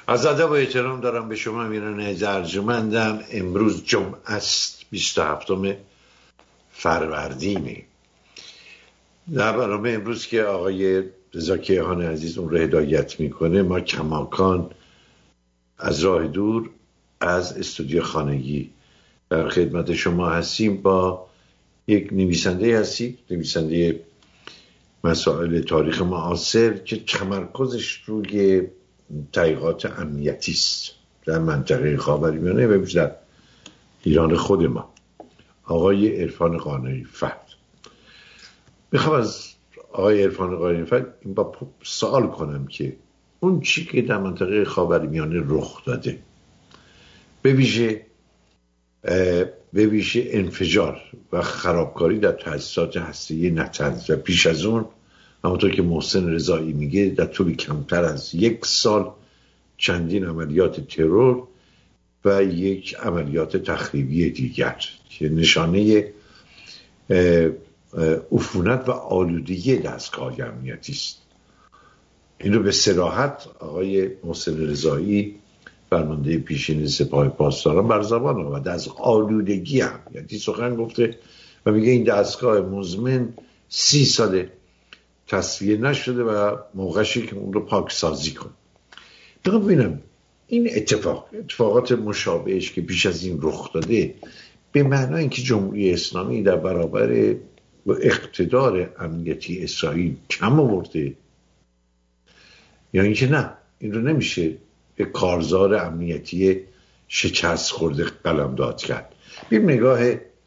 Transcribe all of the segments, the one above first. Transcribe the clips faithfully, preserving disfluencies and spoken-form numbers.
از ادب و احترام دارم به شما امیران ارجمندم. امروز جمعه است، بیست و هفتم فروردینه. در برنامه امروز که آقای رضا کیهان عزیز اون رو هدایت میکنه، ما کماکان از راه دور از استودیو خانگی در خدمت شما هستیم با یک نویسنده هستیم، نویسنده مسائل تاریخ معاصر که تمرکزش روی تحقیقات امنیتی است در منطقه خاورمیانه و بیشتر در ایران خود ما، آقای عرفان قانعی فر. میخوام از آقای عرفان قانعی فر با سوال کنم که اون چی که در منطقه خاورمیانه رخ داده، به ویژه به ویژه انفجار و خرابکاری در تأسیسات هسته‌ای نطنز و پیش از اون همونطور که محسن رضایی میگه در طول کمتر از یک سال چندین عملیات ترور و یک عملیات تخریبی دیگر که نشانه عفونت و آلودگی دستگاه امنیتی است. این رو به صراحت آقای محسن رضایی فرمانده پیشین سپاه پاسداران بر زبان آورده، از آلودگی امنیتی سخن گفته و میگه این دستگاه مزمن سی ساله تصفیه نشده و موقعشی که اون رو پاکسازی کن. بگم ببینم این اتفاق اتفاقات مشابهش که پیش از این رخ داده به معنای اینکه جمهوری اسلامی در برابر اقتدار امنیتی اسرائیل کم آورده یا اینکه نه، این رو نمیشه به کارزار امنیتی شکست خورده قلمداد کرد. بیم نگاه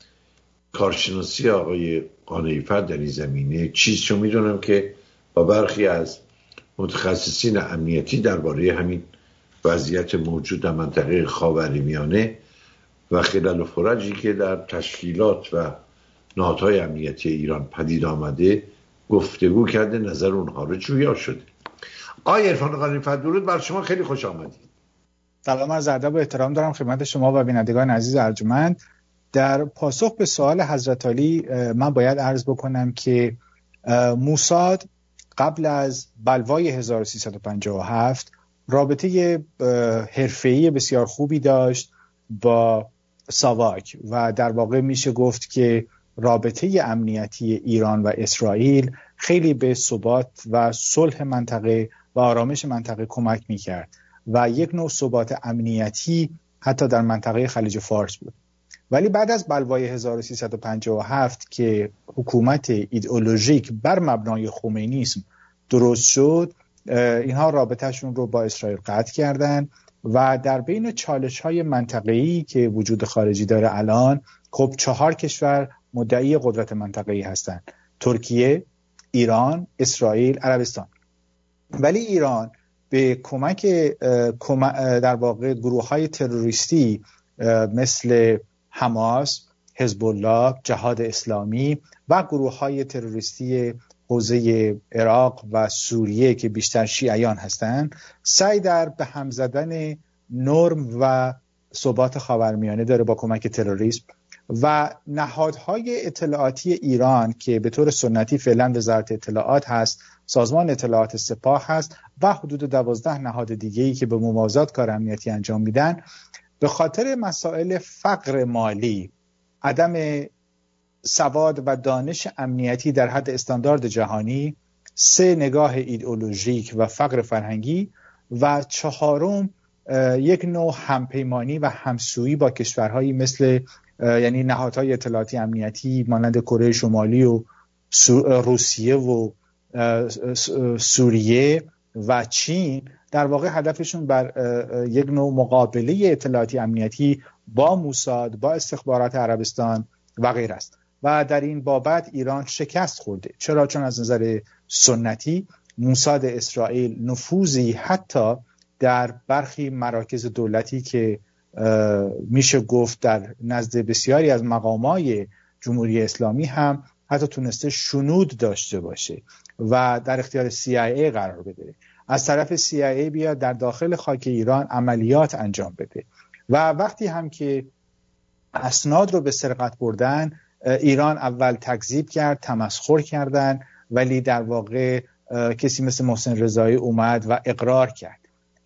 کارشناسی آقای قانعی فر در این زمینه چیز چون میدونم که با برخی از متخصصین امنیتی درباره همین وضعیت موجود در منطقه خاورمیانه و خلل و فرجی که در تشکیلات و نهادهای امنیتی ایران پدید آمده گفتگو کرده، نظر اونها رو جویا شده. آقای عرفان قانعی فر، درود بر شما، خیلی خوش آمدید. سلام، از ادب و احترام دارم خدمت شما و بینندگان عزیز ارجمند. در پاسخ به سوال حضرت علی من باید عرض بکنم که موساد قبل از بلوای هزار و سیصد و پنجاه و هفت رابطه حرفه‌ای بسیار خوبی داشت با ساواک و در واقع میشه گفت که رابطه امنیتی ایران و اسرائیل خیلی به ثبات و صلح منطقه و آرامش منطقه کمک میکرد و یک نوع ثبات امنیتی حتی در منطقه خلیج فارس بود. ولی بعد از بلوای هزار و سیصد و پنجاه و هفت که حکومت ایدئولوژیک بر مبنای خمینیسم درست شد، اینها رابطهشون رو با اسرائیل قطع کردن و در بین چالش‌های منطقه‌ای که وجود خارجی داره الان، خب چهار کشور مدعی قدرت منطقه‌ای هستند: ترکیه، ایران، اسرائیل، عربستان. ولی ایران به کمک در واقع گروه‌های تروریستی مثل حماس، حزب الله، جهاد اسلامی و گروه‌های تروریستی حوزه عراق و سوریه که بیشتر شیعیان هستند، سعی در به هم زدن نرم و ثبات خاورمیانه داره با کمک تروریسم و نهادهای اطلاعاتی ایران که به طور سنتی فعلا وزارت اطلاعات هست، سازمان اطلاعات سپاه هست و حدود دوازده نهاد دیگه‌ای که به موازات کار امنیتی انجام میدن، به خاطر مسائل فقر مالی، عدم سواد و دانش امنیتی در حد استاندارد جهانی، سه نگاه ایدئولوژیک و فقر فرهنگی و چهارم یک نوع همپیمانی و همسویی با کشورهایی مثل یعنی نهادهای اطلاعاتی امنیتی مانند کره شمالی و روسیه و سوریه و چین، در واقع هدفشون بر یک نوع مقابله اطلاعاتی امنیتی با موساد، با استخبارات عربستان و غیره است و در این بابت ایران شکست خورده. چرا؟ چون از نظر سنتی موساد اسرائیل نفوذی حتی در برخی مراکز دولتی که میشه گفت در نزد بسیاری از مقامای جمهوری اسلامی هم حتی تونسته شنود داشته باشه و در اختیار سی آی ای قرار بده. از طرف سی آی ای بیاد در داخل خاک ایران عملیات انجام بده و وقتی هم که اسناد رو به سرقت بردن، ایران اول تکذیب کرد، تمسخر کردن، ولی در واقع کسی مثل محسن رضایی اومد و اقرار کرد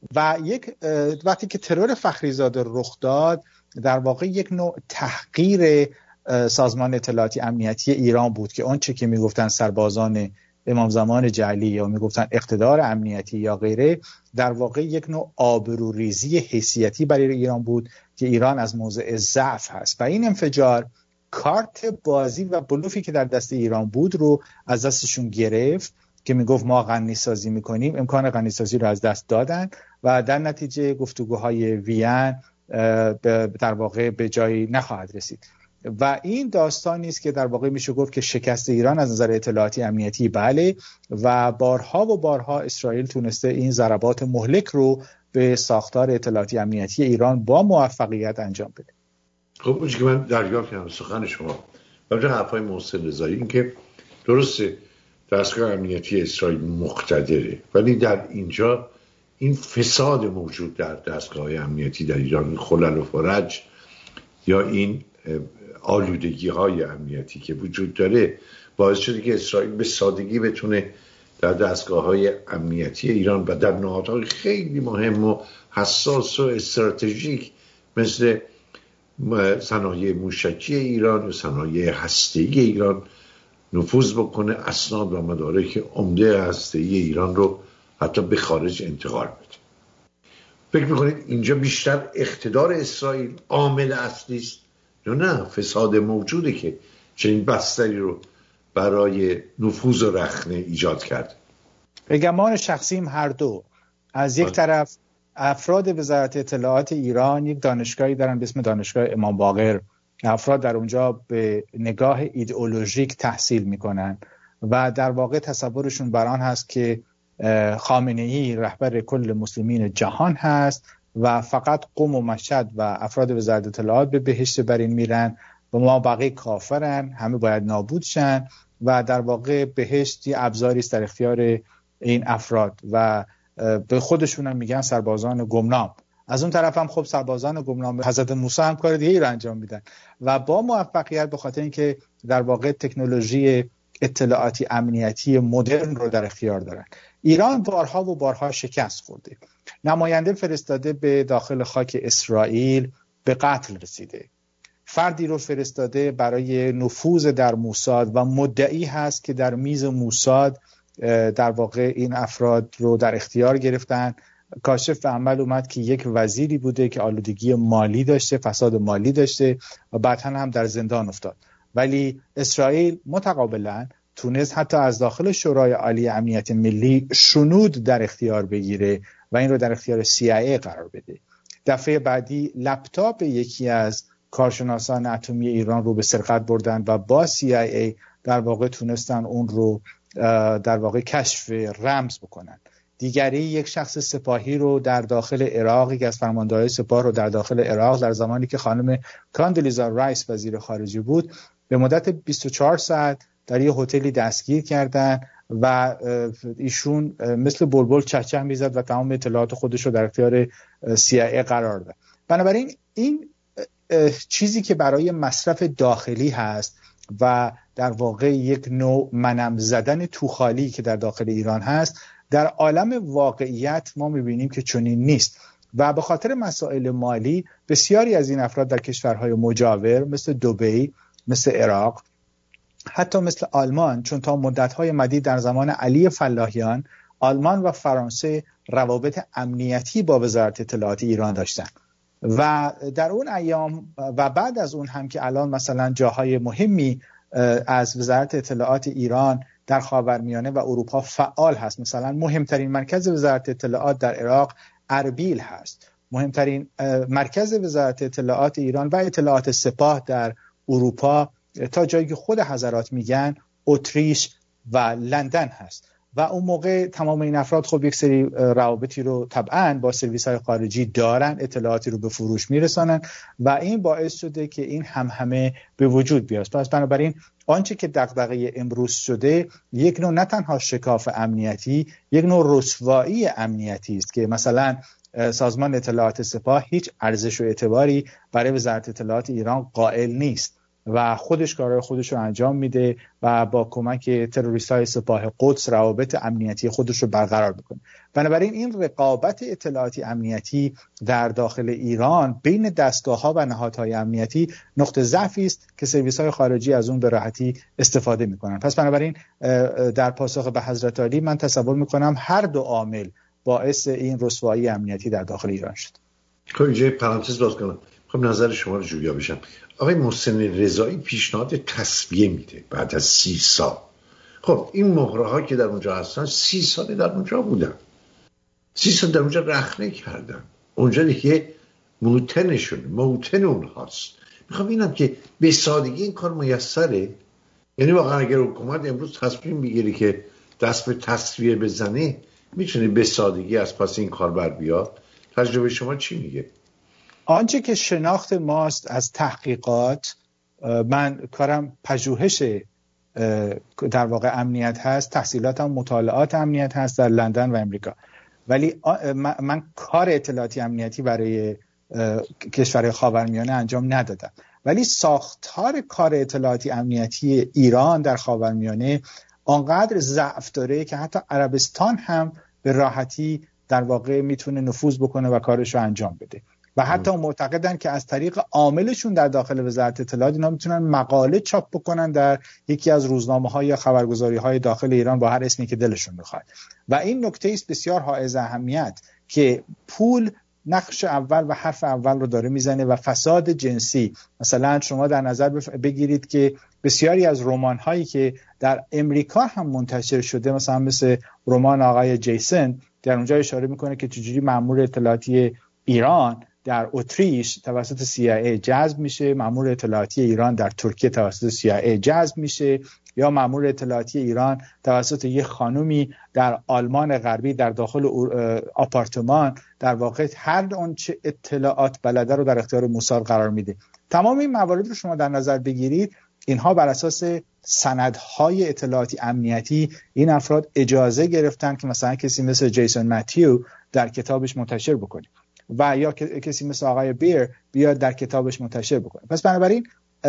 و یک وقتی که ترور فخریزاده رخ داد در واقع یک نوع تحقیر سازمان اطلاعاتی امنیتی ایران بود که آنچه که میگفتن سربازان امام زمان جعلی یا میگفتن اقتدار امنیتی یا غیره در واقع یک نوع آبروریزی حیثیتی برای ایران بود که ایران از موضع ضعف هست و این انفجار کارت بازی و بلوفی که در دست ایران بود رو از دستشون گرفت که میگفت ما غنی سازی میکنیم. امکان غنی سازی رو از دست دادن و در نتیجه گفتگوهای وین در واقع به جایی نخواهد رسید و این داستانی است که در واقع میشه گفت که شکست ایران از نظر اطلاعاتی امنیتی بله و بارها و بارها اسرائیل تونسته این ضربات مهلک رو به ساختار اطلاعاتی امنیتی ایران با موفقیت انجام بده. خب اون که من دریافت کردم سخن شما ولی حرفای محسن رضایی این که درسته دستگاه امنیتی اسرائیل مقتدره ولی در اینجا این فساد موجود در دستگاه امنیتی در ایران، این خلل و فرج یا این آلودگی های امنیتی که وجود داره باعث شده که اسرائیل به سادگی بتونه در دستگاه های امنیتی ایران و در نهادهای خیلی مهم و حساس و استراتژیک مثل صنایع موشکی ایران و صنایع هسته‌ای ایران نفوذ بکنه، اسناد و مدارک عمده هسته‌ای ایران رو حتی به خارج انتقال بده. فکر میکنید اینجا بیشتر اقتدار اسرائیل عامل اصلی است یا نه فساد موجوده که چنین بستری رو برای نفوذ و رخنه ایجاد کرده؟ به گمان شخصیم هر دو. از یک طرف افراد وزارت اطلاعات ایران یک دانشگاهی دارن به اسم دانشگاه امام باقر، افراد در اونجا به نگاه ایدئولوژیک تحصیل میکنن و در واقع تصورشون بر آن هست که خامنه‌ای رهبر کل مسلمین جهان هست و فقط قم و مشهد و افراد وزارت اطلاعات به بهشت برین میرن و ما بقیه کافرن، همه باید نابود شن و در واقع بهشتی ابزاری است در اختیار این افراد و به خودشون هم میگن سربازان گمنام. از اون طرف هم خب سربازان گمنام حضرت موسی هم کار دیگه ای رو انجام میدن و با موفقیت به خاطر اینکه در واقع تکنولوژی اطلاعاتی امنیتی مدرن رو در اختیار دارن. ایران بارها و بارها شکست خورده، نماینده فرستاده به داخل خاک اسرائیل به قتل رسیده، فردی رو فرستاده برای نفوذ در موساد و مدعی هست که در میز موساد در واقع این افراد رو در اختیار گرفتن. کاشف عمل اومد که یک وزیری بوده که آلودگی مالی داشته، فساد مالی داشته و بعداً هم در زندان افتاد. ولی اسرائیل متقابلاً تونست حتی از داخل شورای عالی امنیت ملی شنود در اختیار بگیره و این رو در اختیار سی آی ای قرار بده. دفعه بعدی لپتاپ یکی از کارشناسان اتمی ایران رو به سرقت بردن و با سی آی ای در واقع تونستن اون رو در واقع کشف رمز بکنن. دیگری یک شخص سپاهی رو در داخل عراق، یک از فرماندهان سپاه رو در داخل عراق در زمانی که خانم کاندلیزا رایس وزیر خارجه بود به مدت بیست و چهار ساعت در یه هتلی دستگیر کردن و ایشون مثل بلبل چهچه میزد و تمام اطلاعات خودش رو در اختیار سی آی ای قرار داد. بنابراین این چیزی که برای مصرف داخلی هست و در واقع یک نوع منم زدن توخالی که در داخل ایران هست، در عالم واقعیت ما میبینیم که چنین نیست و به خاطر مسائل مالی بسیاری از این افراد در کشورهای مجاور مثل دبی، مثل عراق، حتی مثل آلمان، چون تا مدت‌های مدید در زمان علی فلاحیان آلمان و فرانسه روابط امنیتی با وزارت اطلاعات ایران داشتن و در اون ایام و بعد از اون هم که الان مثلا جاهای مهمی از وزارت اطلاعات ایران در خاورمیانه و اروپا فعال هست، مثلا مهمترین مرکز وزارت اطلاعات در عراق اربیل هست، مهمترین مرکز وزارت اطلاعات ایران و اطلاعات سپاه در اروپا تا جایی که خود حضرات میگن اتریش و لندن هست و اون موقع تمام این افراد خب یک سری روابطی رو طبعاً با سرویس های خارجی دارن، اطلاعاتی رو به فروش میرسانن و این باعث شده که این هم همه به وجود بیاد. پس بنابراین آنچه که دغدغه امروز شده یک نوع نه تنها شکاف امنیتی، یک نوع رسوایی امنیتی است که مثلا سازمان اطلاعات سپاه هیچ ارزش و اعتباری برای وزارت اطلاعات ایران قائل نیست و خودش کارهای خودش رو انجام میده و با کمک تروریست‌های سپاه قدس روابط امنیتی خودش رو برقرار میکنه. بنابراین این رقابت اطلاعاتی امنیتی در داخل ایران بین دستگاه‌ها و نهادهای امنیتی نقطه ضعفی است که سرویس‌های خارجی از اون به راحتی استفاده میکنن. پس بنابراین در پاسخ به حضرت علی من تصور میکنم هر دو عامل باعث این رسوایی امنیتی در داخل ایران شد. خب اینجا پرانتز باز کنم، خب نظر شما رو جویا بشم. آقای محسن رضایی پیشنهاد تسویه میده بعد از سی سال. خب این مهره ها که در اونجا هستن سی سال در اونجا بودن، سی سال در اونجا رخنه کردن، اونجا دیگه موتنشون موتن اونهاست. میخوام اینم که به سادگی این کار میسره؟ یعنی واقعا اگر حکومت امروز تصمیم بگیری که دست به تسویه بزنه میتونه به سادگی از پس این کار بر بیاد؟ تجربه شما چی میگه؟ آنچه که شناخت ماست از تحقیقات، من کارم پژوهش در واقع امنیت هست، تحصیلاتم مطالعات امنیت هست در لندن و امریکا، ولی من کار اطلاعاتی امنیتی برای کشورهای خاورمیانه انجام ندادم. ولی ساختار کار اطلاعاتی امنیتی ایران در خاورمیانه آنقدر ضعف داره که حتی عربستان هم به راحتی در واقع میتونه نفوذ بکنه و کارش رو انجام بده و حتی معتقدن که از طریق عاملشون در داخل وزارت اطلاعات اینا میتونن مقاله چاپ بکنن در یکی از روزنامه‌ها یا خبرگزاری‌های داخل ایران با هر اسمی که دلشون بخواد. و این نکته است بسیار حائز اهمیت که پول نقش اول و حرف اول رو داره میزنه و فساد جنسی. مثلا شما در نظر بگیرید که بسیاری از رمان‌هایی که در امریکا هم منتشر شده، مثلا مثل رمان آقای جیسن، در اونجا اشاره میکنه که چجوری مأمور اطلاعاتی ایران در اتریش توسط سی آی ای جذب میشه، مأمور اطلاعاتی ایران در ترکیه توسط سی آی ای جذب میشه، یا مأمور اطلاعاتی ایران توسط یک خانومی در آلمان غربی در داخل آپارتمان در واقع هر اون چه اطلاعات بلده رو در اختیار موساد قرار میده. تمام این موارد رو شما در نظر بگیرید، اینها بر اساس سندهای اطلاعاتی امنیتی این افراد اجازه گرفتن که مثلا کسی مثل جیسون متیو در کتابش منتشر بکنه و یا کسی مثل آقای بیر بیاد در کتابش منتشر بکنه. پس بنابراین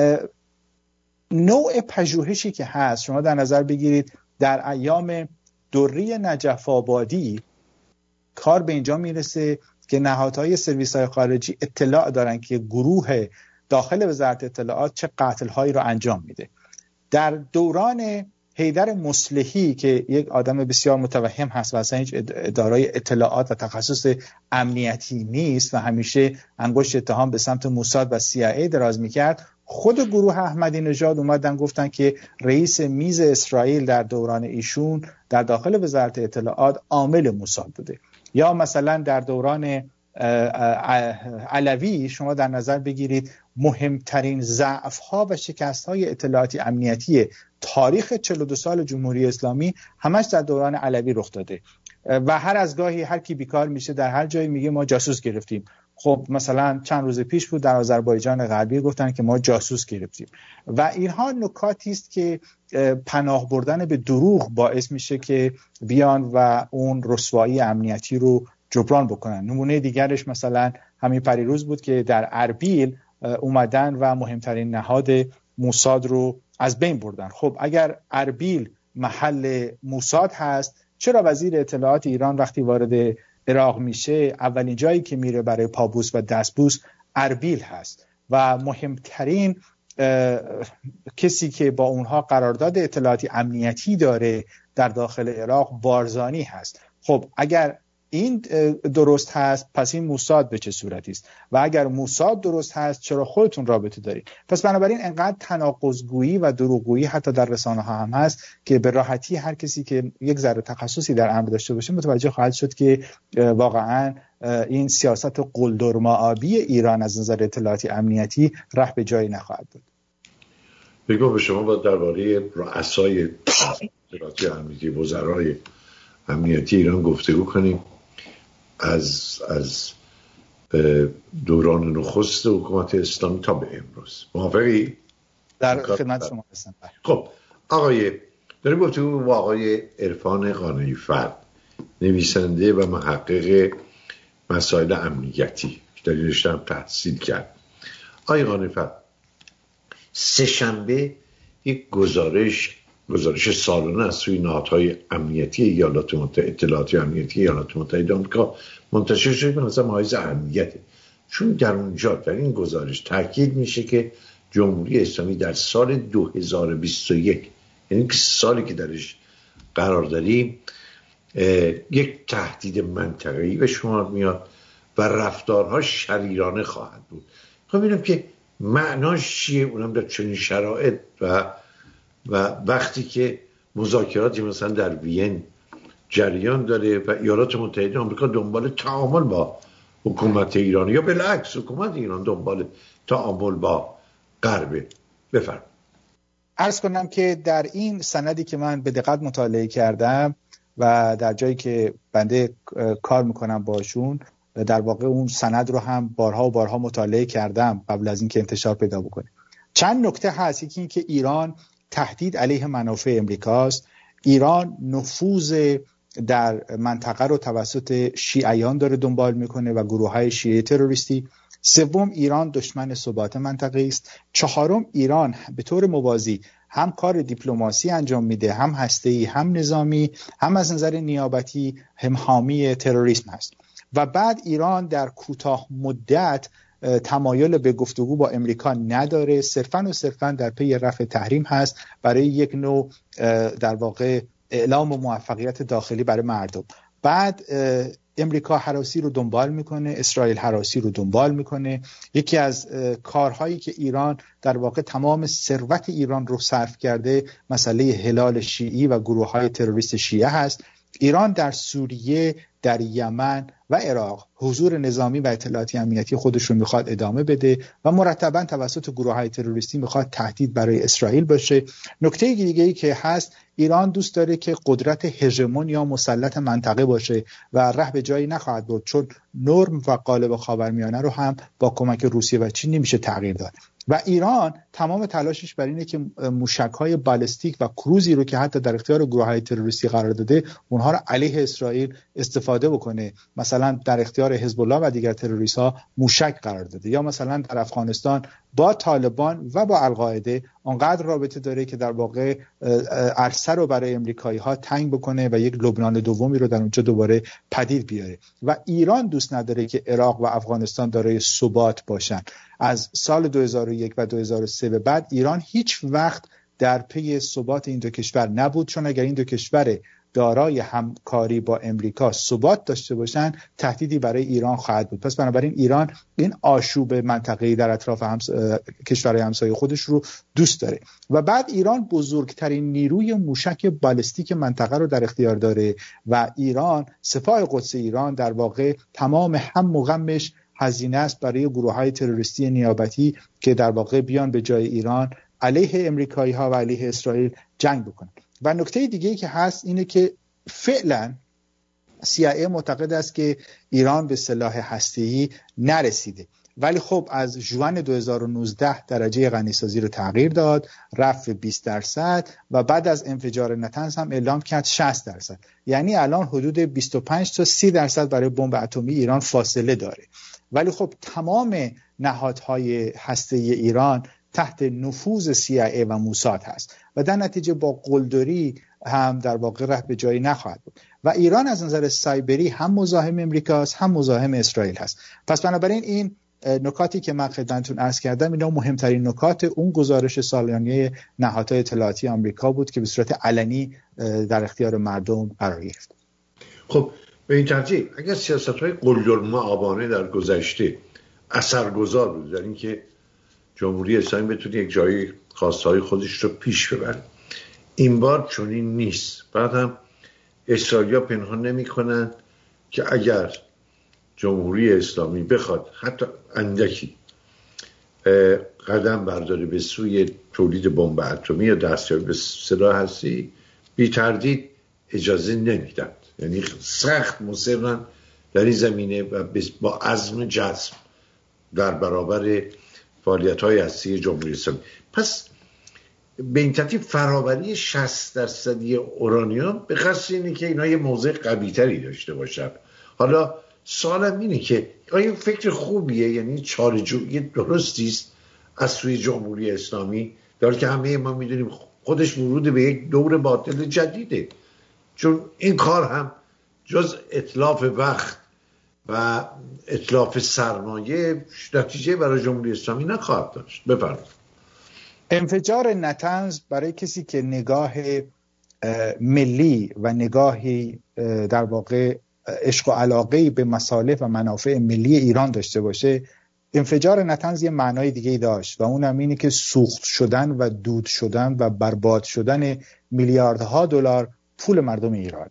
نوع پژوهشی که هست، شما در نظر بگیرید در ایام دوری نجف آبادی کار به اینجا میرسه که نهادهای سرویس‌های خارجی اطلاع دارن که گروه داخل وزارت اطلاعات چه قتل‌هایی رو انجام میده. در دوران حیدر مصلحی که یک آدم بسیار متوهم هست و اصلا هیچ اداره اطلاعات و تخصص امنیتی نیست و همیشه انگشت اتهام به سمت موساد و سی آی ای دراز میکرد، خود گروه احمدی نژاد اومدن گفتن که رئیس میز اسرائیل در دوران ایشون در داخل وزارت اطلاعات عامل موساد بوده. یا مثلا در دوران علوی شما در نظر بگیرید مهمترین ضعف‌ها و شکست‌های اطلاعاتی امنیتی تاریخ چهل و دو سال جمهوری اسلامی همش در دوران علوی رخ داده و هر از گاهی هر کی بیکار میشه در هر جایی میگه ما جاسوس گرفتیم. خب مثلا چند روز پیش بود در آذربایجان غربی گفتن که ما جاسوس گرفتیم و اینها نکاتی است که پناه بردن به دروغ باعث میشه که بیان و اون رسوایی امنیتی رو جبران بکنن. نمونه دیگرش مثلا همین پریروز بود که در اربیل اومدن و مهمترین نهاد موساد رو از بین بردن. خب اگر اربیل محل موساد هست، چرا وزیر اطلاعات ایران وقتی وارد عراق میشه اولین جایی که میره برای پابوس و دستبوس اربیل هست و مهمترین کسی که با اونها قرارداد اطلاعاتی امنیتی داره در داخل عراق بارزانی هست. خب اگر این درست هست پس این موساد به چه صورتی است و اگر موساد درست هست چرا خودتون رابطه دارید؟ پس بنابراین انقدر تناقض‌گویی و دروغگویی حتی در رسانه‌ها هم هست که به راحتی هر کسی که یک ذره تخصصی در امر داشته باشه متوجه خواهد شد که واقعا این سیاست قلدرمآبی ایران از نظر اطلاعاتی امنیتی ره به جایی نخواهد بود. بگو به شما با درباره رؤسای اطلاعاتی امنیتی، وزرای امنیتی ایران گفتگو کنیم از از دوران نخست حکومت اسلامی تا به امروز. موافقی؟ در خدمت شما هستم. خب آقای داریم گفتگو با آقای عرفان قانعی فرد، نویسنده و محقق مسائل امنیتی که در رشته هم تحصیل کرد. آقای قانعی فرد، سه شنبه یک گزارش گزارش سالانه از سوی نهادهای امنیتی ایالات متحده، اطلاعاتی امنیتی ایالات متحده آمریکا منتشر شده. به نظر حائز اهمیته، چون در اونجا در این گزارش تاکید میشه که جمهوری اسلامی در سال دو هزار و بیست و یک، یعنی سالی که درش قرار داریم، یک تهدید منطقه‌ای به شمار میاد و رفتارها شریرانه خواهد بود. خب ببینم که معناش چیه، اونم در چنین شرایط و و وقتی که مذاکراتی مثلا در وین جریان داره و ایالات متحده آمریکا دنبال تعامل با حکومت ایران یا بالعکس حکومت ایران دنبال تعامل با غرب. بفرمایید. عرض کنم که در این سندی که من به دقت مطالعه کردم و در جایی که بنده کار میکنم باشون، در واقع اون سند رو هم بارها و بارها مطالعه کردم قبل از اینکه انتشار پیدا بکنه. چند نکته هست. یکی این که ایران تهدید علیه منافع امریکاست. ایران نفوذ در منطقه رو توسط شیعیان داره دنبال میکنه و گروه‌های شیعه تروریستی. سوم، ایران دشمن ثبات منطقه است. چهارم، ایران به طور موازی هم کار دیپلماسی انجام میده، هم هسته‌ای، هم نظامی، هم از نظر نیابتی هم حامی تروریسم هست. و بعد ایران در کوتاه مدت تمایل به گفتگو با امریکا نداره، صرفاً و صرفاً در پی رفع تحریم هست برای یک نوع در واقع اعلام و موفقیت داخلی برای مردم. بعد امریکا هراسی رو دنبال میکنه، اسرائیل هراسی رو دنبال میکنه. یکی از کارهایی که ایران در واقع تمام ثروت ایران رو صرف کرده مسئله هلال شیعی و گروه‌های تروریست شیعه هست. ایران در سوریه، در یمن و عراق حضور نظامی و اطلاعاتی امنیتی خودش رو میخواد ادامه بده و مرتباً توسط گروه‌های تروریستی میخواد تهدید برای اسرائیل باشه. نکته دیگه‌ای که هست، ایران دوست داره که قدرت هژمون یا مسلط منطقه باشه و ره به جایی نخواهد برد، چون نرم و قالب خاورمیانه رو هم با کمک روسیه و چین نمیشه تغییر داد. و ایران تمام تلاشش بر اینه که موشک‌های بالستیک و کروزی رو که حتی در اختیار گروه‌های تروریستی قرار داده اونها رو علیه اسرائیل استفاده بکنه. مثلا در اختیار حزب الله و دیگر تروریست‌ها موشک قرار داده، یا مثلا در افغانستان با طالبان و با القاعده اونقدر رابطه داره که در واقع عرصه رو برای امریکایی‌ها تنگ بکنه و یک لبنان دومی رو در اونجا دوباره پدید بیاره. و ایران دوست نداره که عراق و افغانستان دارای ثبات باشن. از سال دو هزار و یک و دو هزار و سه به بعد ایران هیچ وقت در پی ثبات این دو کشور نبود، چون اگر این دو کشور دارای همکاری با امریکا ثبات داشته باشن تهدیدی برای ایران خواهد بود. پس بنابراین ایران این آشوب منطقه‌ای در اطراف همس... کشورهای همسایه خودش رو دوست داره. و بعد ایران بزرگترین نیروی موشک بالستیک منطقه رو در اختیار داره و ایران، سپاه قدس ایران، در واقع تمام هم و غمش هزینه است برای گروه‌های تروریستی نیابتی که در واقع بیان به جای ایران علیه امریکایی‌ها و علیه اسرائیل جنگ بکنن. و نکته دیگه‌ای که هست اینه که فعلا سی آی ای معتقد است که ایران به سلاح هسته‌ای نرسیده، ولی خب از ژوئن دو هزار و نوزده درجه غنیسازی رو تغییر داد، رفت به بیست درصد و بعد از انفجار نتنز هم اعلام کرد شصت درصد. یعنی الان حدود بیست و پنج تا سی درصد برای بمب اتمی ایران فاصله داره. ولی خب تمام نهادهای هسته‌ای ایران تحت نفوذ سی آی ای و موساد هست و در نتیجه با قلدری هم در واقع ره به جایی نخواهد بود. و ایران از نظر سایبری هم مزاحم امریکاست هم مزاحم اسرائیل هست. پس بنابراین این نکاتی که من خدمتتون عرض کردم اینا مهمترین نکات اون گزارش سالانه نهادهای اطلاعاتی آمریکا بود که به صورت علنی در اختیار مردم قرار گرفت. خب به این ترتیب اگر سیاست‌های قلدرمآبانه در گذشته اثرگذار بود در اینکه جمهوری اسلامی بتونه یک جایی خواستهای خودش رو پیش ببره، این بار چنین نیست. بعد هم اسرائیلیا پنهان نمی‌کنن که اگر جمهوری اسلامی بخواد حتی اندکی قدم برداره به سوی تولید بمب اتمی یا دستیابی به سلاح هسته‌ای، بی تردید اجازه نمیدن. یعنی سخت مصرن در این زمینه و با عزم جزم در برابر فعالیت‌های هسته‌ای جمهوری اسلامی. پس به این ترتیب فراوری شصت درصدی اورانیوم به قصد اینه که اینا یه موضع قوی‌تری داشته باشن. حالا سوالم اینه که آیا فکر خوبیه، یعنی چاره‌جویی درستی است از سوی جمهوری اسلامی، در که همه ما میدونیم خودش ورود به یک دور باطل جدیده، چون این کار هم جز اتلاف وقت و اتلاف سرمایه نتیجه برای جمهوری اسلامی نخواهد داشت. بفرمایید. انفجار نطنز برای کسی که نگاه ملی و نگاهی در واقع عشق و علاقه به مصالح و منافع ملی ایران داشته باشه، انفجار نطنز یه معنای دیگه ای داشت و اون هم اینه که سوخت شدن و دود شدن و برباد شدن میلیاردها دلار پول مردم ایران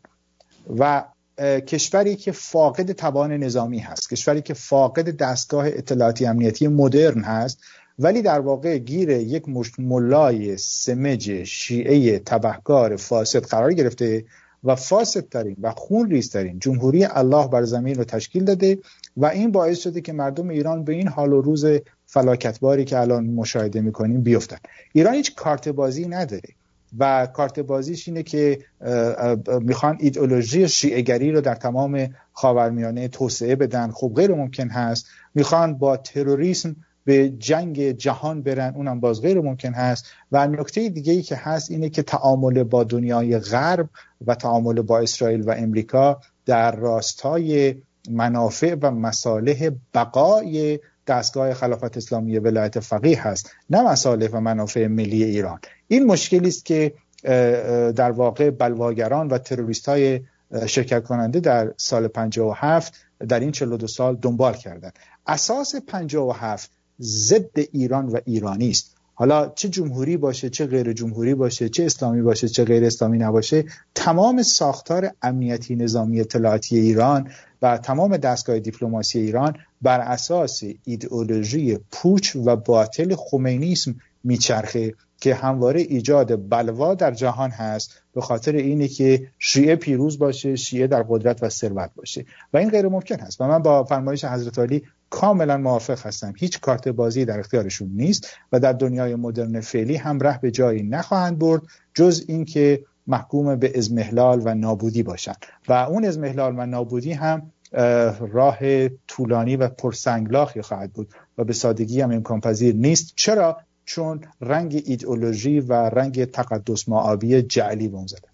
و کشوری که فاقد توان نظامی هست، کشوری که فاقد دستگاه اطلاعاتی امنیتی مدرن هست، ولی در واقع گیر یک ملای سمج شیعه تبهکار فاسد قرار گرفته و فاسدترین و خون ریزترین جمهوری الله بر زمین رو تشکیل داده و این باعث شده که مردم ایران به این حال و روز فلاکتباری که الان مشاهده میکنیم بیفتن. ایران هیچ کارت بازی نداره و کارت بازیش اینه که میخوان ایدئولوژی شیعه‌گری رو در تمام خاورمیانه توسعه بدن. خب غیر ممکن هست. میخوان با تروریسم به جنگ جهان برن، اونم باز غیر ممکن هست. و نکته دیگه ای که هست اینه که تعامل با دنیای غرب و تعامل با اسرائیل و امریکا در راستای منافع و مصالح بقای دستگاه خلافت اسلامی ولایت فقیه هست، نه مصالح و منافع ملی ایران. این مشکلی است که در واقع بلواگران و تروریست های شرکت کننده در سال پنجاه و هفت در این چهل و دو سال دنبال کردند. اساس پنجاه و هفت ضد ایران و ایرانی است. حالا چه جمهوری باشه، چه غیر جمهوری باشه، چه اسلامی باشه، چه غیر اسلامی نباشه، تمام ساختار امنیتی نظامی اطلاعاتی ایران و تمام دستگاه دیپلماسی ایران بر اساس ایدئولوژی پوچ و باطل خمینیسم میچرخه که همواره ایجاد بلوا در جهان هست، به خاطر اینه که شیعه پیروز باشه، شیعه در قدرت و ثروت باشه و این غیر ممکن هست. و من با فرمایش حضرت علی کاملا موافق هستم. هیچ کارت بازی در اختیارشون نیست و در دنیای مدرن فعلی هم ره به جایی نخواهند برد جز اینکه محکوم به اضمحلال و نابودی باشن و اون اضمحلال و نابودی هم راه طولانی و پرسنگلاخی خواهد بود و به سادگی هم امکان پذیر نیست. چرا؟ چون رنگ ایدئولوژی و رنگ تقدس مآبی جعلی به اون زدن.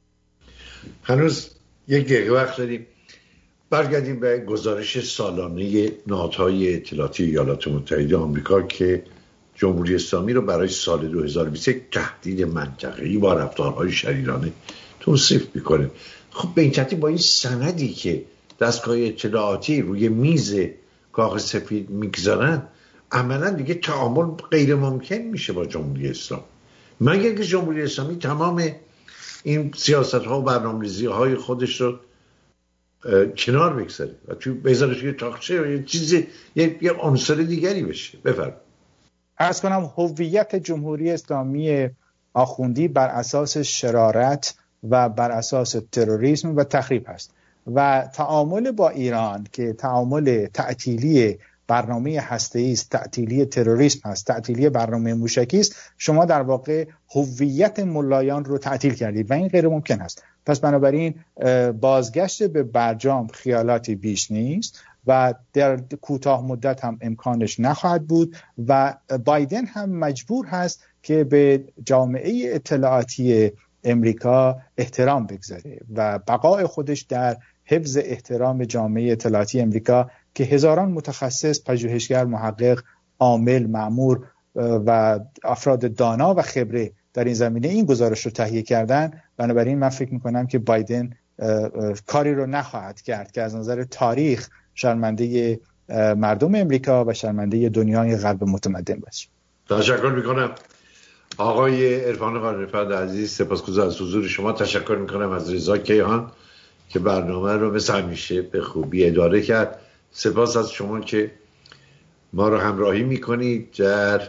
هنوز یک دقیقه وقت داریم. برگردیم به گزارش سالانه نهادهای اطلاعاتی ایالات متحده آمریکا که جمهوری اسلامی رو برای سال دو هزار و بیست و یک تهدید منطقه‌ای با رفتارهای شریرانه توصیف میکنه. خب به این ترتیب با این سندی که دستگاه اطلاعاتی روی میز کاغذ سفید میگذارن عملا دیگه تعامل غیر ممکن میشه با جمهوری اسلامی، مگر که جمهوری اسلامی تمام این سیاست ها و برنامه‌ریزی های خودش رو کنار بگذاره و توی بذاره توی تاقچه و یه چیز یه, یه عنصر دیگری بشه. بفرمایید. عرض کنم هویت جمهوری اسلامی آخوندی بر اساس شرارت و بر اساس تروریسم و تخریب هست و تعامل با ایران که تعامل تعطیلی برنامه هسته‌ای است، تعطیلی تروریسم هست، تعطیلی برنامه موشکی است، شما در واقع هویت ملایان رو تعطیل کردید و این غیر ممکن است. پس بنابراین بازگشت به برجام خیالاتی بیش نیست و در کوتاه مدت هم امکانش نخواهد بود و بایدن هم مجبور هست که به جامعه اطلاعاتی امریکا احترام بگذاره و بقای خودش در حفظ احترام جامعه اطلاعاتی امریکا که هزاران متخصص، پژوهشگر، محقق، عامل، مأمور و افراد دانا و خبره در این زمینه این گزارش رو تهیه کردن. بنابراین من فکر میکنم که بایدن کاری رو نخواهد کرد که از نظر تاریخ شرمنده مردم امریکا و شرمنده دنیای غرب متمدن باشه. تشکر میکنم آقای عرفان قانع‌فرد عزیز، سپاسگزارم از حضور شما. تشکر میکنم از رضا کیهان که برنامه رو مثل همیشه به خوبی اداره کرد. سپاس از شما که ما رو همراهی میکنید در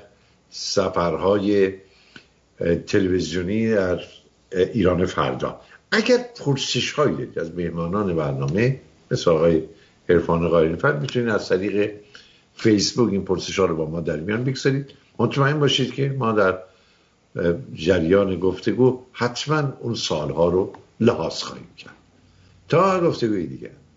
سفرهای تلویزیونی در ایران فردا. اگر پرسش هایی از مهمانان برنامه مثل آقای عرفان قانع‌فرد میتونید از طریق فیسبوک این پرسش ها رو با ما در میان بگذارید. مطمئن باشید که ما در جریان گفتگو حتما اون سالها رو لحاظ خواهیم کرد. تا گفتگوی دیگه.